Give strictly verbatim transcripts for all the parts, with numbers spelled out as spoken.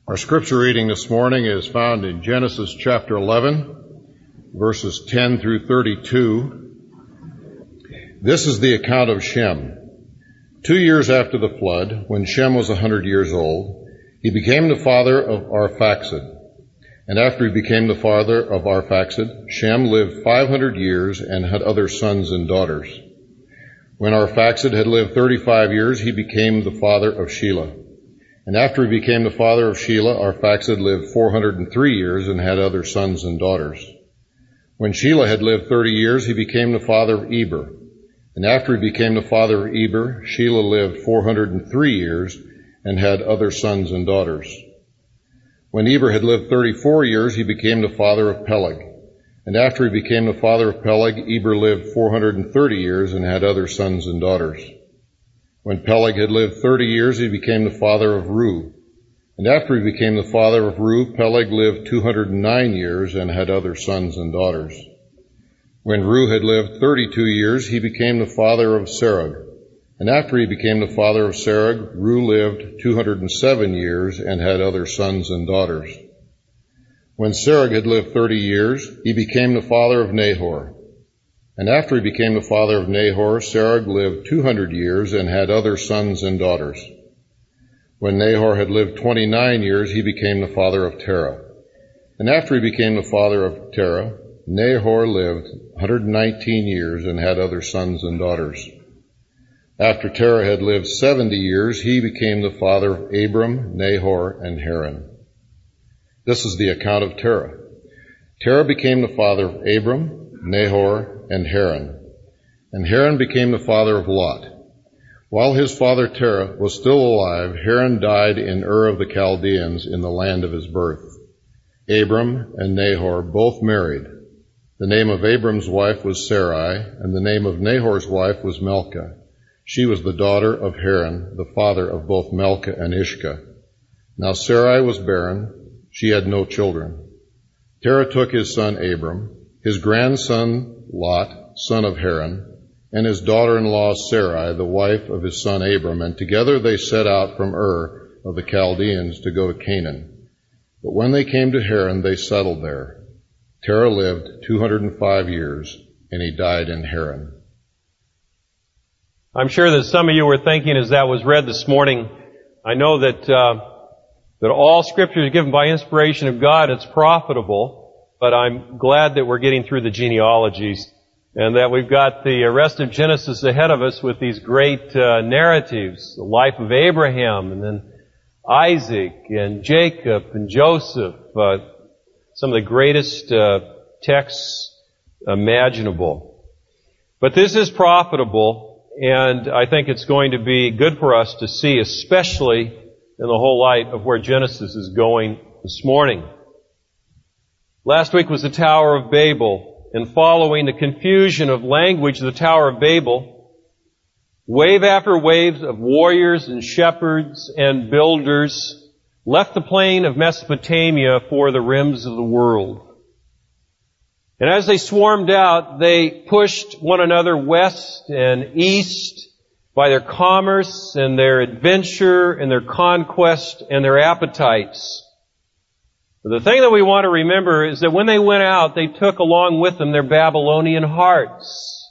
Our scripture reading this morning is found in Genesis chapter eleven, verses ten through thirty-two. This is the account of Shem. Two years after the flood, when Shem was a hundred years old, he became the father of Arphaxad. And after he became the father of Arphaxad, Shem lived five hundred years and had other sons and daughters. When Arphaxad had lived thirty-five years, he became the father of Shelah. And after he became the father of Shelah, Arphaxad lived four hundred and three years and had other sons and daughters. When Shelah had lived thirty years, he became the father of Eber. And after he became the father of Eber, Shelah lived four hundred and three years and had other sons and daughters. When Eber had lived thirty-four years, he became the father of Peleg. And after he became the father of Peleg, Eber lived four hundred and thirty years and had other sons and daughters. When Peleg had lived thirty years, he became the father of Reu. And after he became the father of Reu, Peleg lived two hundred and nine years and had other sons and daughters. When Reu had lived thirty-two years, he became the father of Serug. And after he became the father of Serug, Reu lived two hundred and seven years and had other sons and daughters. When Serug had lived thirty years, he became the father of Nahor. And after he became the father of Nahor, Serug lived two hundred years and had other sons and daughters. When Nahor had lived twenty-nine years, he became the father of Terah. And after he became the father of Terah, Nahor lived one hundred and nineteen years and had other sons and daughters. After Terah had lived seventy years, he became the father of Abram, Nahor, and Haran. This is the account of Terah. Terah became the father of Abram, Nahor, and Haran. And Haran became the father of Lot. While his father Terah was still alive, Haran died in Ur of the Chaldeans in the land of his birth. Abram and Nahor both married. The name of Abram's wife was Sarai, and the name of Nahor's wife was Milcah. She was the daughter of Haran, the father of both Milcah and Ishkah. Now Sarai was barren. She had no children. Terah took his son Abram, his grandson Lot, son of Haran, and his daughter-in-law Sarai, the wife of his son Abram, and together they set out from Ur of the Chaldeans to go to Canaan. But when they came to Haran, they settled there. Terah lived two hundred and five years, and he died in Haran. I'm sure that some of you were thinking as that was read this morning, I know that uh, that all Scripture is given by inspiration of God. It's profitable. But I'm glad that we're getting through the genealogies and that we've got the rest of Genesis ahead of us with these great uh, narratives, the life of Abraham and then Isaac and Jacob and Joseph, uh, some of the greatest uh, texts imaginable. But this is profitable, and I think it's going to be good for us to see, especially in the whole light of where Genesis is going this morning. Last week was the Tower of Babel, and following the confusion of language of the Tower of Babel, wave after wave of warriors and shepherds and builders left the plain of Mesopotamia for the rims of the world. And as they swarmed out, they pushed one another west and east by their commerce and their adventure and their conquest and their appetites. The thing that we want to remember is that when they went out, they took along with them their Babylonian hearts.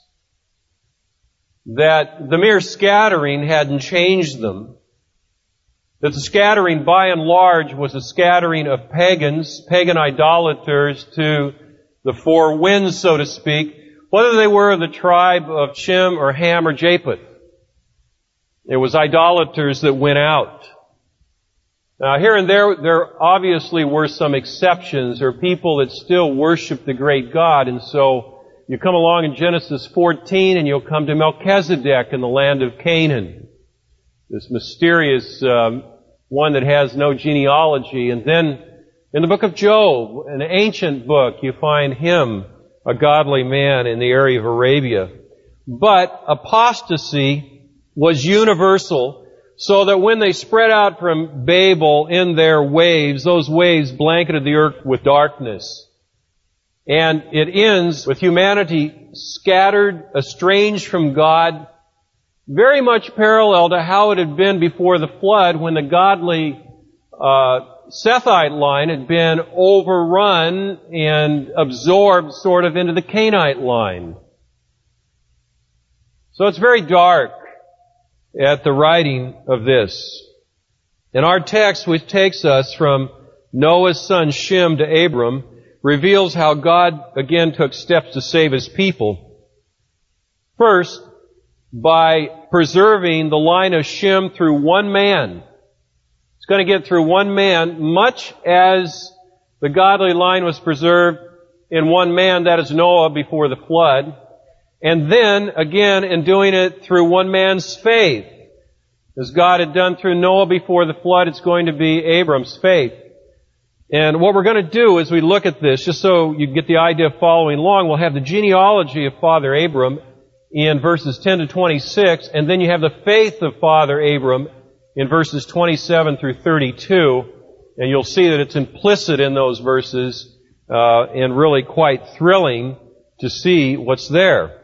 That the mere scattering hadn't changed them. That the scattering by and large was a scattering of pagans, pagan idolaters to the four winds, so to speak, whether they were of the tribe of Shem or Ham or Japheth. It was idolaters that went out. Now, here and there, there obviously were some exceptions, or people that still worship the great God. And so you come along in Genesis fourteen and you'll come to Melchizedek in the land of Canaan. This mysterious um, one that has no genealogy. And then in the book of Job, an ancient book, you find him, a godly man in the area of Arabia. But apostasy was universal, so that when they spread out from Babel in their waves, those waves blanketed the earth with darkness. And it ends with humanity scattered, estranged from God, very much parallel to how it had been before the flood, when the godly uh Sethite line had been overrun and absorbed sort of into the Cainite line. So it's very dark at the writing of this. And our text, which takes us from Noah's son Shem to Abram, reveals how God again took steps to save His people. First, by preserving the line of Shem through one man. It's going to get through one man, much as the godly line was preserved in one man, that is Noah, before the flood. And then, again, in doing it through one man's faith. As God had done through Noah before the flood, it's going to be Abram's faith. And what we're going to do as we look at this, just so you get the idea of following along, we'll have the genealogy of Father Abram in verses ten to twenty-six, and then you have the faith of Father Abram in verses twenty-seven through thirty-two, and you'll see that it's implicit in those verses, uh, and really quite thrilling to see what's there.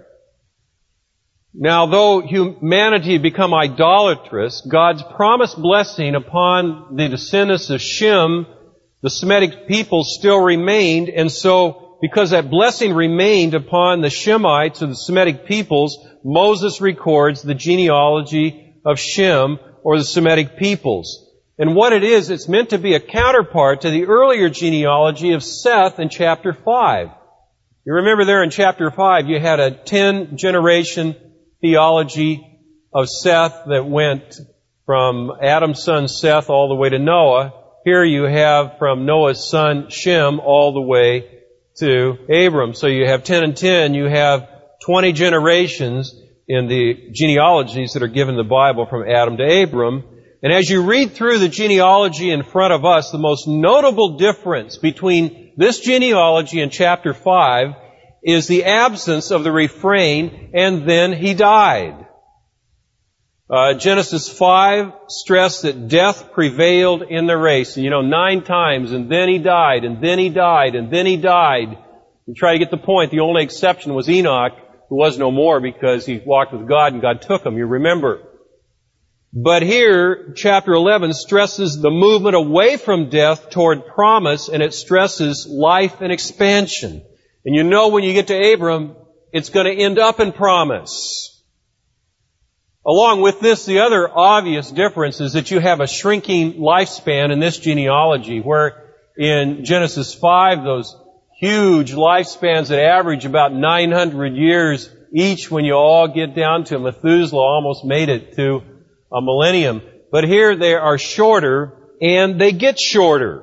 Now, though humanity had become idolatrous, God's promised blessing upon the descendants of Shem, the Semitic people, still remained, and so, because that blessing remained upon the Shemites or the Semitic peoples, Moses records the genealogy of Shem, or the Semitic peoples. And what it is, it's meant to be a counterpart to the earlier genealogy of Seth in chapter five. You remember there in chapter five, you had a ten-generation theology of Seth that went from Adam's son Seth all the way to Noah. Here you have from Noah's son Shem all the way to Abram. So you have ten and ten, you have twenty generations in the genealogies that are given in the Bible from Adam to Abram. And as you read through the genealogy in front of us, the most notable difference between this genealogy in chapter five is the absence of the refrain, and then he died. Uh, Genesis five stressed that death prevailed in the race. You know, nine times, and then he died, and then he died, and then he died. You try to get the point. The only exception was Enoch, who was no more because he walked with God and God took him, you remember. But here, chapter eleven stresses the movement away from death toward promise, and it stresses life and expansion. And you know when you get to Abram, it's going to end up in promise. Along with this, the other obvious difference is that you have a shrinking lifespan in this genealogy, where in Genesis five, those huge lifespans that average about nine hundred years each when you all get down to Methuselah, almost made it to a millennium. But here they are shorter, and they get shorter.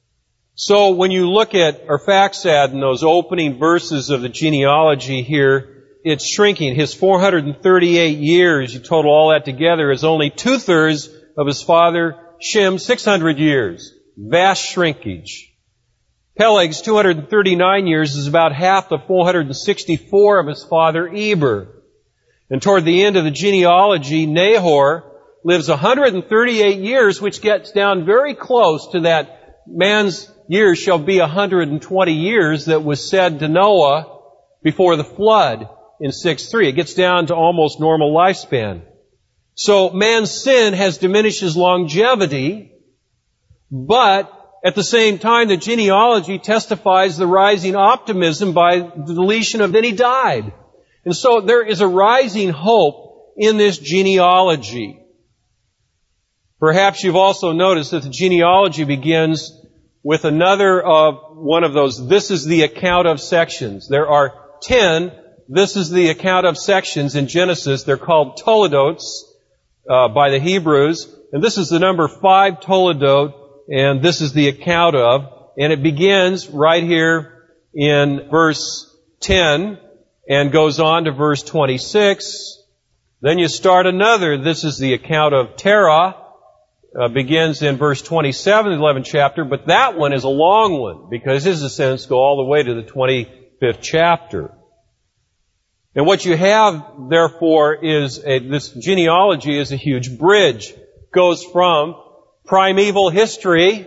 So when you look at Arphaxad in those opening verses of the genealogy here, it's shrinking. His four hundred thirty-eight years, you total all that together, is only two-thirds of his father Shem's six hundred years. Vast shrinkage. Peleg's two hundred thirty-nine years is about half the four hundred sixty-four of his father Eber. And toward the end of the genealogy, Nahor lives one hundred thirty-eight years, which gets down very close to that man's years shall be one hundred twenty years that was said to Noah before the flood in six three. It gets down to almost normal lifespan. So man's sin has diminished his longevity, but at the same time the genealogy testifies the rising optimism by the deletion of then he died. And so there is a rising hope in this genealogy. Perhaps you've also noticed that the genealogy begins with another of one of those, this is the account of sections. There are ten, this is the account of sections in Genesis. They're called Toledotes uh, by the Hebrews. And this is the number five Toledot, and this is the account of. And it begins right here in verse ten and goes on to verse twenty-six. Then you start another, this is the account of Terah. Uh, begins in verse twenty-seven of the eleventh chapter, but that one is a long one because his descendants go all the way to the twenty-fifth chapter. And what you have, therefore, is a, this genealogy is a huge bridge. Goes from primeval history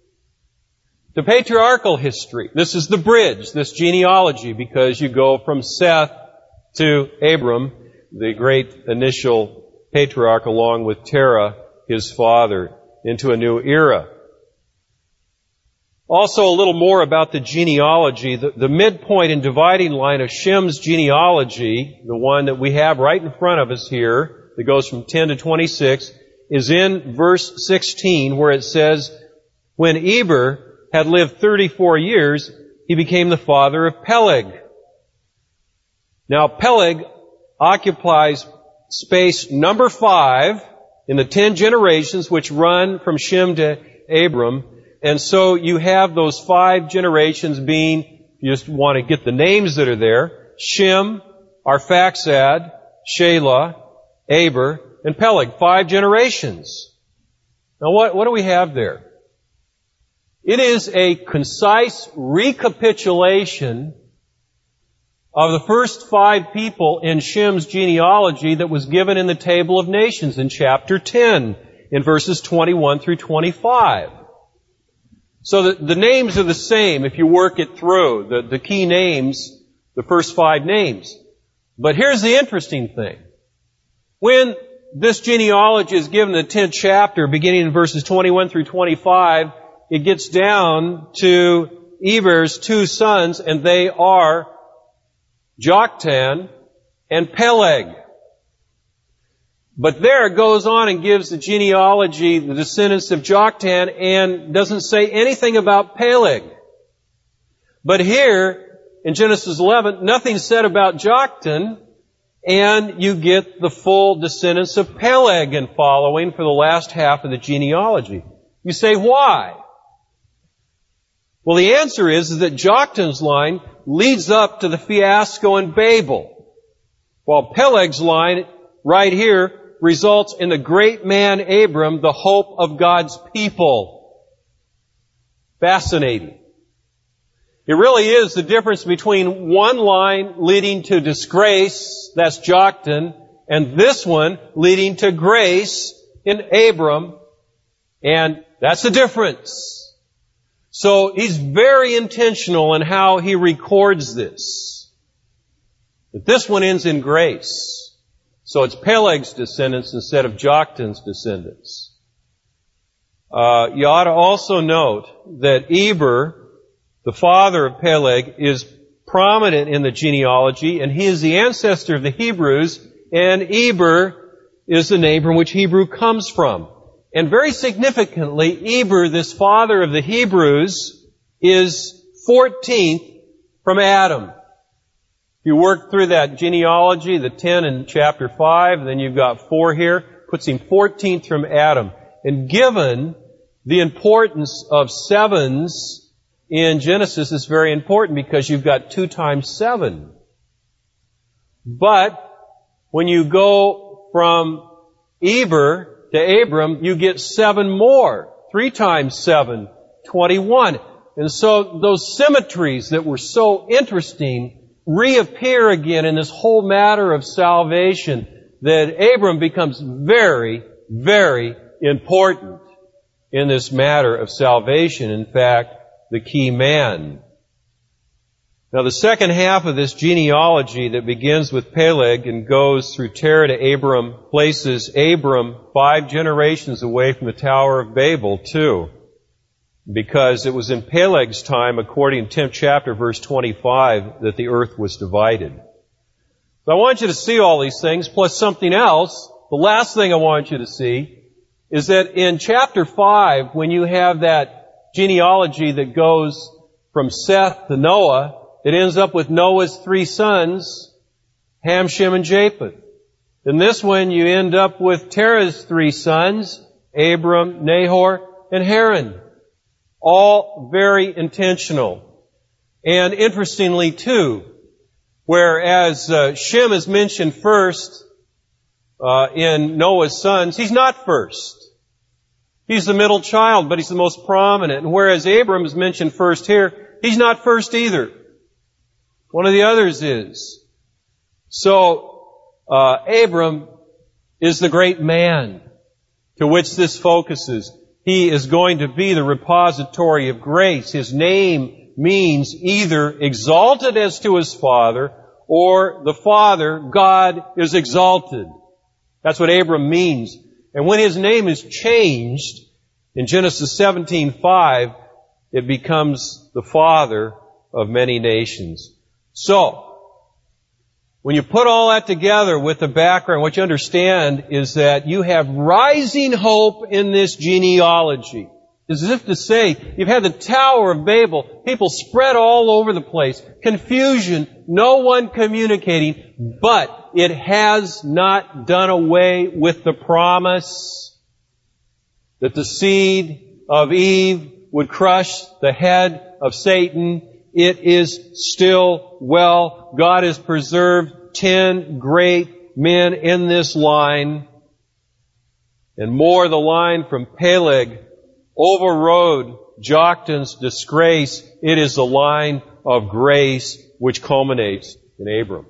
to patriarchal history. This is the bridge, this genealogy, because you go from Seth to Abram, the great initial patriarch, along with Terah, his father, into a new era. Also, a little more about the genealogy. The, the midpoint and dividing line of Shem's genealogy, the one that we have right in front of us here, that goes from ten to twenty-six, is in verse sixteen, where it says, when Eber had lived thirty-four years, he became the father of Peleg. Now, Peleg occupies space number five in the ten generations which run from Shem to Abram. And so you have those five generations being, you just want to get the names that are there, Shem, Arphaxad, Shelah, Eber, and Peleg. Five generations. Now what, what do we have there? It is a concise recapitulation of the first five people in Shem's genealogy that was given in the Table of Nations in chapter ten, in verses twenty-one through twenty-five. So the, the names are the same if you work it through, the, the key names, the first five names. But here's the interesting thing. When this genealogy is given in the tenth chapter, beginning in verses twenty-one through twenty-five, it gets down to Eber's two sons, and they are Joktan and Peleg. But there it goes on and gives the genealogy, the descendants of Joktan, and doesn't say anything about Peleg. But here, in Genesis eleven, nothing's said about Joktan, and you get the full descendants of Peleg and following for the last half of the genealogy. You say, why? Well, the answer is, is that Joktan's line leads up to the fiasco in Babel, while Peleg's line right here results in the great man Abram, the hope of God's people. Fascinating. It really is the difference between one line leading to disgrace, that's Joktan, and this one leading to grace in Abram, and that's the difference. So he's very intentional in how he records this. But this one ends in grace. So it's Peleg's descendants instead of Joktan's descendants. Uh, you ought to also note that Eber, the father of Peleg, is prominent in the genealogy, and he is the ancestor of the Hebrews, and Eber is the name from which Hebrew comes from. And very significantly, Eber, this father of the Hebrews, is fourteenth from Adam. If you work through that genealogy, the ten in chapter five, and then you've got four here, puts him fourteenth from Adam. And given the importance of sevens in Genesis, it's very important because you've got two times seven. But when you go from Eber to Abram, you get seven more. Three times seven, twenty-one. And so those symmetries that were so interesting reappear again in this whole matter of salvation, that Abram becomes very, very important in this matter of salvation. In fact, the key man. Now, the second half of this genealogy that begins with Peleg and goes through Terah to Abram places Abram five generations away from the Tower of Babel, too. Because it was in Peleg's time, according to tenth chapter, verse twenty-five, that the earth was divided. So I want you to see all these things, plus something else. The last thing I want you to see is that in chapter five, when you have that genealogy that goes from Seth to Noah, it ends up with Noah's three sons, Ham, Shem, and Japheth. In this one, you end up with Terah's three sons, Abram, Nahor, and Haran. All very intentional. And interestingly, too, whereas uh, Shem is mentioned first uh, in Noah's sons, he's not first. He's the middle child, but he's the most prominent. And whereas Abram is mentioned first here, he's not first either. One of the others is. So, uh, Abram is the great man to which this focuses. He is going to be the repository of grace. His name means either exalted as to his father, or the Father, God, is exalted. That's what Abram means. And when his name is changed in Genesis seventeen five, it becomes the father of many nations. So, when you put all that together with the background, what you understand is that you have rising hope in this genealogy. It's as if to say, you've had the Tower of Babel, people spread all over the place, confusion, no one communicating, but it has not done away with the promise that the seed of Eve would crush the head of Satan. It is still well. God has preserved ten great men in this line, and more, the line from Peleg overrode Joktan's disgrace. It is the line of grace which culminates in Abram.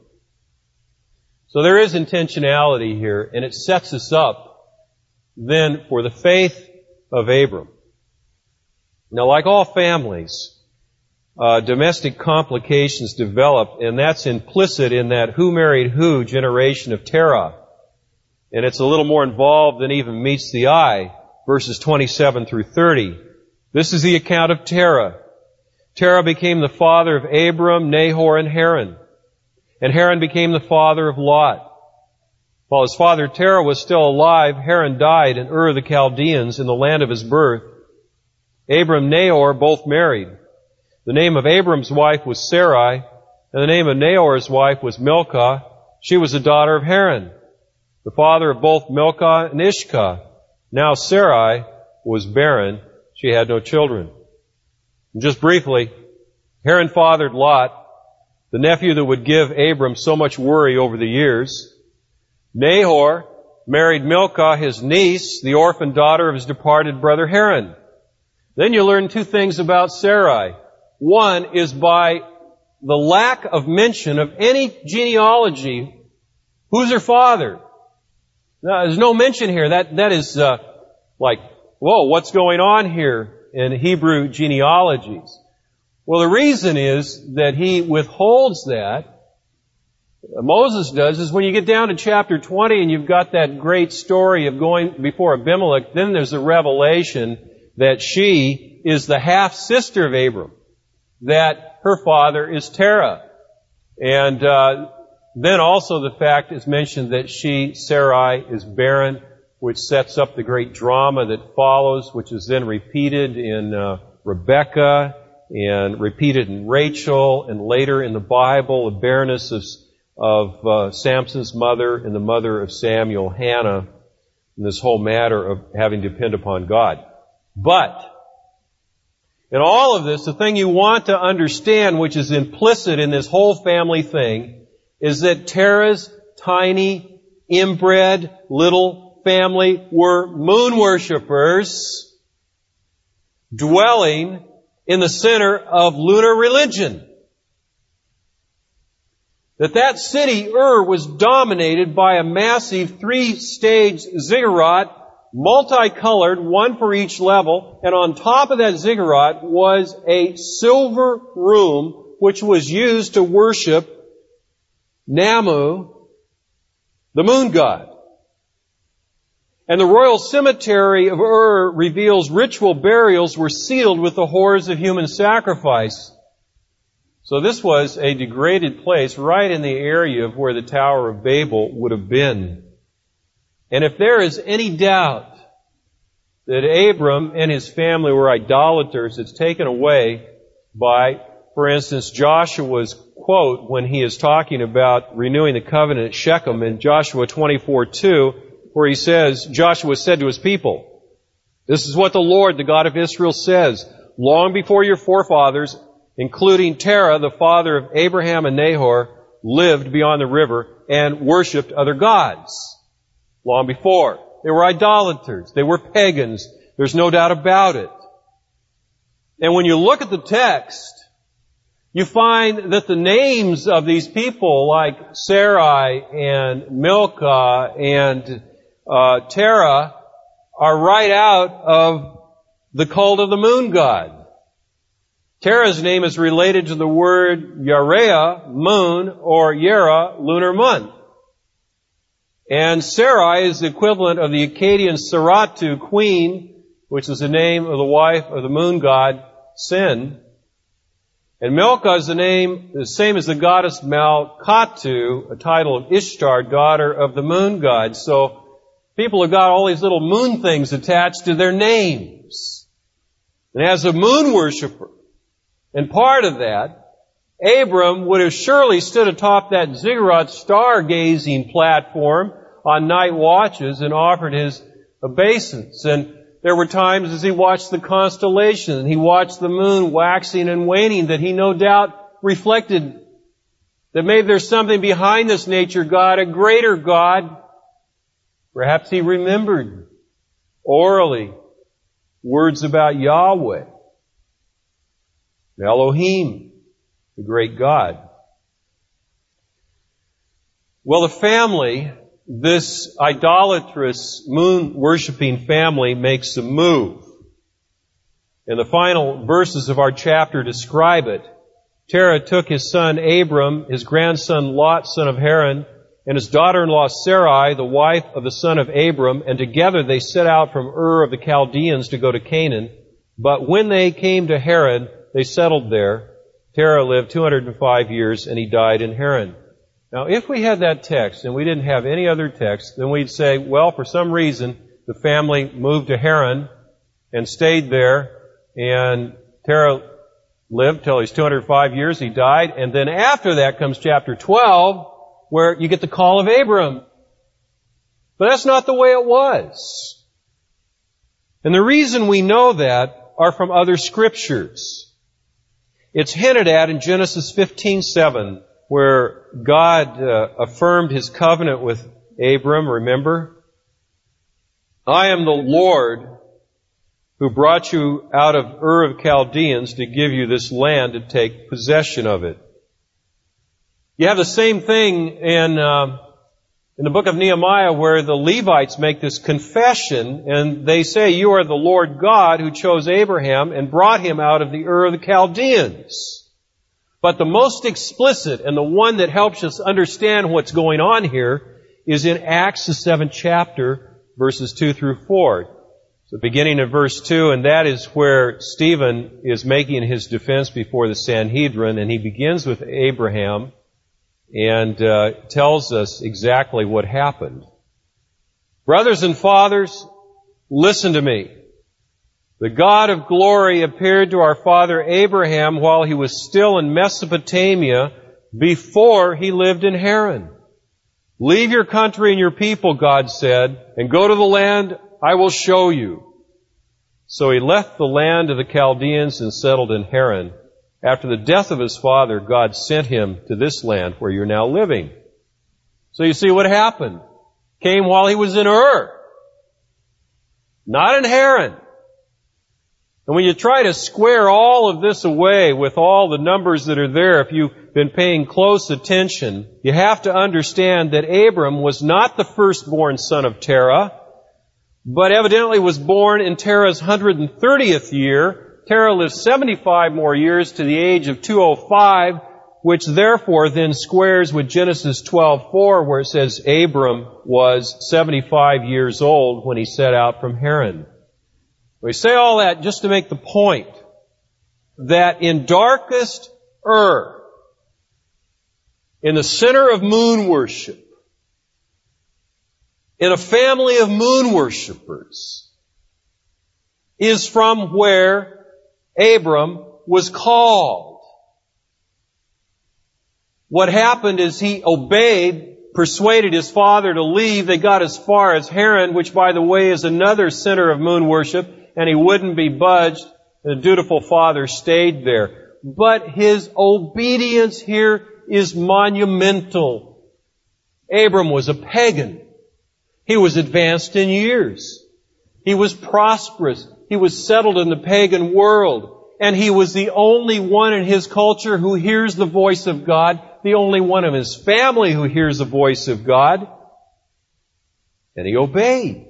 So there is intentionality here, and it sets us up then for the faith of Abram. Now, like all families, uh, domestic complications develop, and that's implicit in that who married who generation of Terah. And it's a little more involved than even meets the eye. Verses twenty-seven through thirty. This is the account of Terah. Terah became the father of Abram, Nahor, and Haran. And Haran became the father of Lot. While his father Terah was still alive, Haran died in Ur of the Chaldeans in the land of his birth. Abram and Nahor both married. The name of Abram's wife was Sarai, and the name of Nahor's wife was Milcah. She was the daughter of Haran, the father of both Milcah and Ishkah. Now Sarai was barren. She had no children. And just briefly, Haran fathered Lot, the nephew that would give Abram so much worry over the years. Nahor married Milcah, his niece, the orphan daughter of his departed brother Haran. Then you learn two things about Sarai. One is by the lack of mention of any genealogy, who's her father? No, there's no mention here. That that is uh, like, whoa, what's going on here in Hebrew genealogies? Well, the reason is that he withholds that. Moses does is when you get down to chapter twenty and you've got that great story of going before Abimelech, then there's a revelation that she is the half-sister of Abram, that her father is Terah. And uh then also the fact is mentioned that she, Sarai, is barren, which sets up the great drama that follows, which is then repeated in uh, Rebekah and repeated in Rachel, and later in the Bible, the barrenness of, of uh, Samson's mother and the mother of Samuel, Hannah, and this whole matter of having to depend upon God. But in all of this, the thing you want to understand, which is implicit in this whole family thing, is that Terah's tiny, inbred little family were moon worshippers dwelling in the center of lunar religion. That that city, Ur, was dominated by a massive three-stage ziggurat, multicolored, one for each level, and on top of that ziggurat was a silver room which was used to worship Namu, the moon god. And the royal cemetery of Ur reveals ritual burials were sealed with the horrors of human sacrifice. So this was a degraded place right in the area of where the Tower of Babel would have been. And if there is any doubt that Abram and his family were idolaters, it's taken away by, for instance, Joshua's quote when he is talking about renewing the covenant at Shechem in Joshua twenty-four two, where he says, Joshua said to his people, "This is what the Lord, the God of Israel, says. Long before your forefathers, including Terah, the father of Abraham and Nahor, lived beyond the river and worshipped other gods." Long before. They were idolaters. They were pagans. There's no doubt about it. And when you look at the text, you find that the names of these people, like Sarai and Milcah and uh, Terah, are right out of the cult of the moon god. Terah's name is related to the word Yareah, moon, or Yera, lunar month. And Sarai is the equivalent of the Akkadian Saratu, queen, which is the name of the wife of the moon god, sin. And Milcah is the name, the same as the goddess Malkatu, a title of Ishtar, daughter of the moon god. So people have got all these little moon things attached to their names. And as a moon worshiper, and part of that, Abram would have surely stood atop that ziggurat star-gazing platform on night watches and offered his obeisance. And there were times as he watched the constellations and he watched the moon waxing and waning that he no doubt reflected that maybe there's something behind this nature God, a greater God. Perhaps he remembered orally words about Yahweh, Elohim, the great God. Well, the family, this idolatrous moon-worshipping family, makes a move. And the final verses of our chapter describe it. Terah took his son Abram, his grandson Lot, son of Haran, and his daughter-in-law Sarai, the wife of the son of Abram, and together they set out from Ur of the Chaldeans to go to Canaan. But when they came to Haran, they settled there. Terah lived two hundred five years, and he died in Haran. Now, if we had that text and we didn't have any other text, then we'd say, well, for some reason, the family moved to Haran and stayed there, and Terah lived till he's two hundred five years, he died, and then after that comes chapter twelve, where you get the call of Abram. But that's not the way it was. And the reason we know that are from other scriptures. It's hinted at in Genesis fifteen seven, where God uh, affirmed His covenant with Abram, remember? I am the Lord who brought you out of Ur of Chaldeans to give you this land to take possession of it. You have the same thing in, uh, in the book of Nehemiah where the Levites make this confession and they say, you are the Lord God who chose Abraham and brought him out of the Ur of the Chaldeans. But the most explicit and the one that helps us understand what's going on here is in Acts, the seventh chapter, verses two through four. So beginning of verse two, and that is where Stephen is making his defense before the Sanhedrin, and he begins with Abraham and uh, tells us exactly what happened. Brothers and fathers, listen to me. The God of glory appeared to our father Abraham while he was still in Mesopotamia before he lived in Haran. Leave your country and your people, God said, and go to the land I will show you. So he left the land of the Chaldeans and settled in Haran. After the death of his father, God sent him to this land where you're now living. So you see what happened. Came while he was in Ur. Not in Haran. And when you try to square all of this away with all the numbers that are there, if you've been paying close attention, you have to understand that Abram was not the firstborn son of Terah, but evidently was born in Terah's one hundred thirtieth year. Terah lived seventy-five more years to the age of two oh five, which therefore then squares with Genesis twelve four, where it says Abram was seventy-five years old when he set out from Haran. We say all that just to make the point that in darkest Ur, in the center of moon worship, in a family of moon worshipers, is from where Abram was called. What happened is he obeyed, persuaded his father to leave. They got as far as Haran, which, by the way, is another center of moon worship, and he wouldn't be budged. The dutiful father stayed there. But his obedience here is monumental. Abram was a pagan. He was advanced in years. He was prosperous. He was settled in the pagan world. And he was the only one in his culture who hears the voice of God, the only one of his family who hears the voice of God. And he obeyed.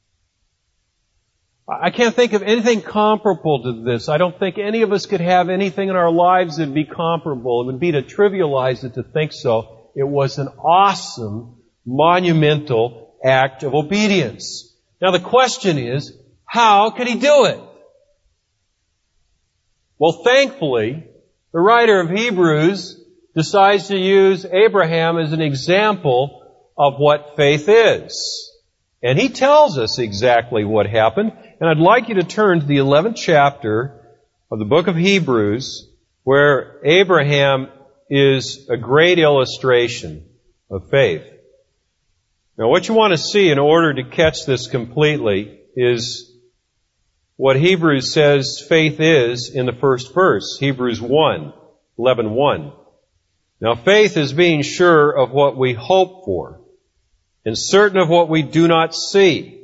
I can't think of anything comparable to this. I don't think any of us could have anything in our lives that would be comparable. It would be to trivialize it to think so. It was an awesome, monumental act of obedience. Now the question is, how could he do it? Well, thankfully, the writer of Hebrews decides to use Abraham as an example of what faith is. And he tells us exactly what happened. And I'd like you to turn to the eleventh chapter of the book of Hebrews, where Abraham is a great illustration of faith. Now, what you want to see in order to catch this completely is what Hebrews says faith is in the first verse, Hebrews one, eleven one. Now, faith is being sure of what we hope for and certain of what we do not see.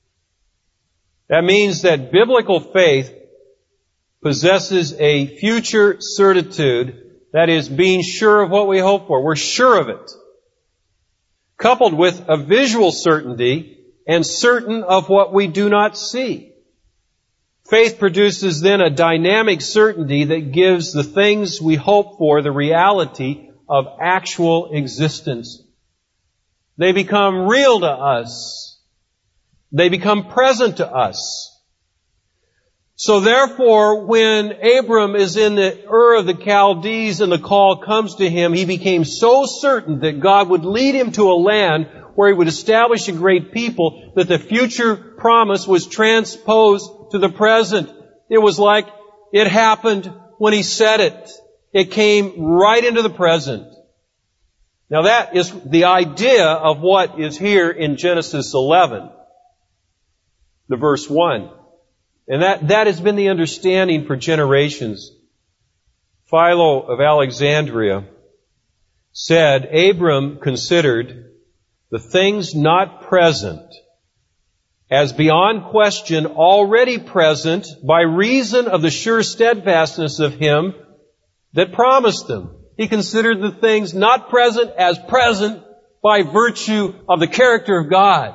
That means that biblical faith possesses a future certitude, that is, being sure of what we hope for. We're sure of it. Coupled with a visual certainty and certain of what we do not see. Faith produces then a dynamic certainty that gives the things we hope for the reality of actual existence. They become real to us. They become present to us. So therefore, when Abram is in the Ur of the Chaldees and the call comes to him, he became so certain that God would lead him to a land where he would establish a great people that the future promise was transposed to the present. It was like it happened when he said it. It came right into the present. Now that is the idea of what is here in Genesis eleven, the verse one. And that, that has been the understanding for generations. Philo of Alexandria said, Abram considered the things not present as beyond question already present by reason of the sure steadfastness of him that promised them. He considered the things not present as present by virtue of the character of God.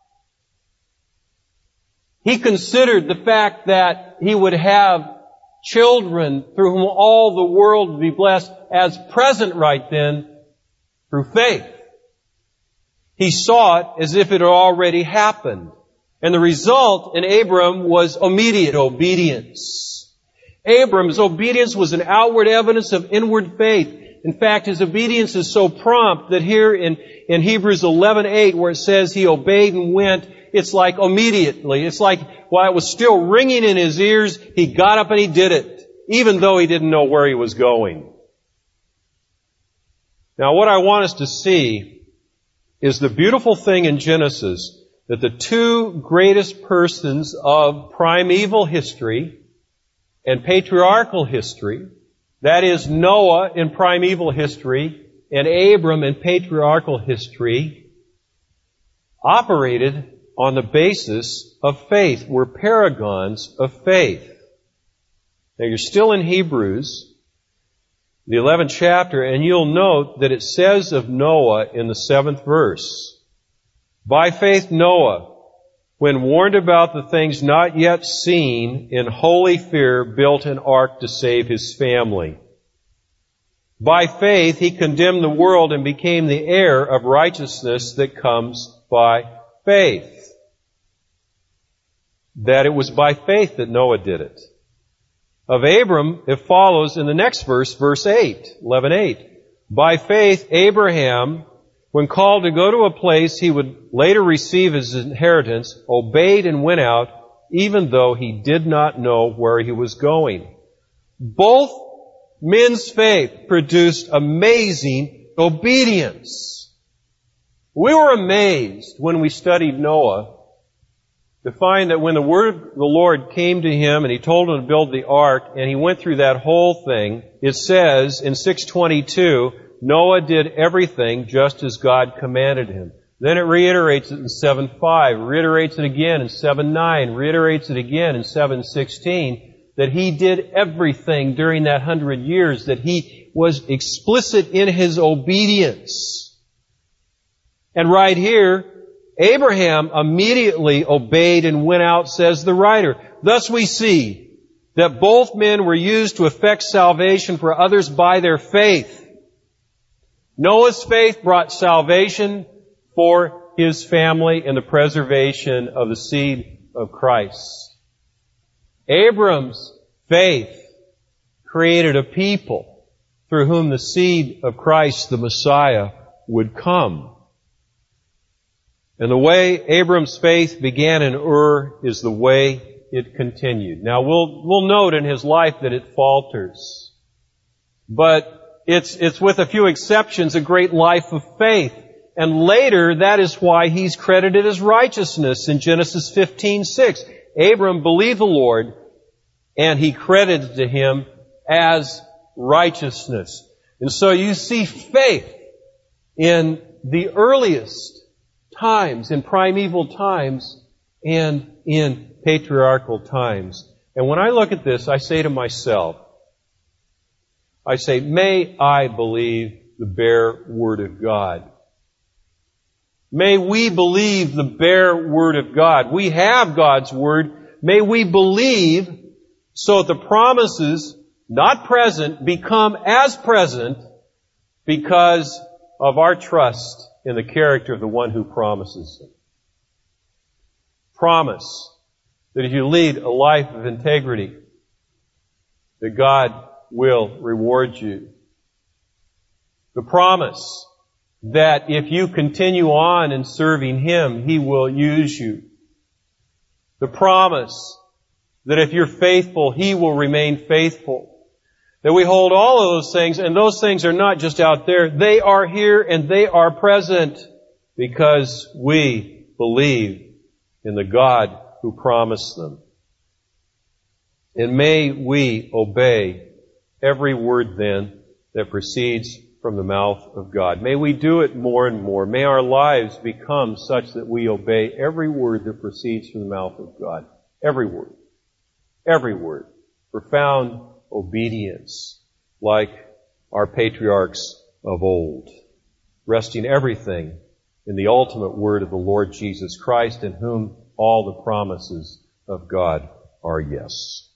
He considered the fact that he would have children through whom all the world would be blessed as present right then through faith. He saw it as if it had already happened. And the result in Abram was immediate obedience. Abram's obedience was an outward evidence of inward faith. In fact, his obedience is so prompt that here in, in Hebrews eleven eight, where it says he obeyed and went, it's like immediately. It's like while it was still ringing in his ears, he got up and he did it, even though he didn't know where he was going. Now, what I want us to see is the beautiful thing in Genesis that the two greatest persons of primeval history and patriarchal history, that is Noah in primeval history and Abram in patriarchal history, operated on the basis of faith. We're paragons of faith. Now you're still in Hebrews, the eleventh chapter, and you'll note that it says of Noah in the seventh verse, by faith Noah, when warned about the things not yet seen, in holy fear built an ark to save his family. By faith he condemned the world and became the heir of righteousness that comes by faith. That it was by faith that Noah did it. Of Abram, it follows in the next verse, verse eight, eleven eight. By faith, Abraham, when called to go to a place he would later receive as inheritance, obeyed and went out, even though he did not know where he was going. Both men's faith produced amazing obedience. We were amazed when we studied Noah to find that when the word of the Lord came to him and he told him to build the ark and he went through that whole thing, it says in six twenty-two, Noah did everything just as God commanded him. Then it reiterates it in seven five, reiterates it again in seven nine, reiterates it again in seven sixteen, that he did everything during that hundred years, that he was explicit in his obedience. And right here, Abraham immediately obeyed and went out, says the writer. Thus we see that both men were used to effect salvation for others by their faith. Noah's faith brought salvation for his family and the preservation of the seed of Christ. Abram's faith created a people through whom the seed of Christ, the Messiah, would come. And the way Abram's faith began in Ur is the way it continued. Now we'll, we'll note in his life that it falters. But it's, it's with a few exceptions a great life of faith. And later, that is why he's credited as righteousness in Genesis fifteen six. Abram believed the Lord, and he credited to him as righteousness. And so you see faith in the earliest times, in primeval times, and in patriarchal times. And when I look at this, I say to myself, I say, may I believe the bare Word of God. May we believe the bare Word of God. We have God's Word. May we believe so that the promises, not present, become as present because of our trust in the character of the one who promises them. Promise that if you lead a life of integrity, that God will reward you. The promise that if you continue on in serving Him, He will use you. The promise that if you're faithful, He will remain faithful. That we hold all of those things, and those things are not just out there. They are here and they are present because we believe in the God who promised them. And may we obey every word then that proceeds from the mouth of God. May we do it more and more. May our lives become such that we obey every word that proceeds from the mouth of God. Every word. Every word. Profound obedience, like our patriarchs of old. Resting everything in the ultimate word of the Lord Jesus Christ, in whom all the promises of God are yes.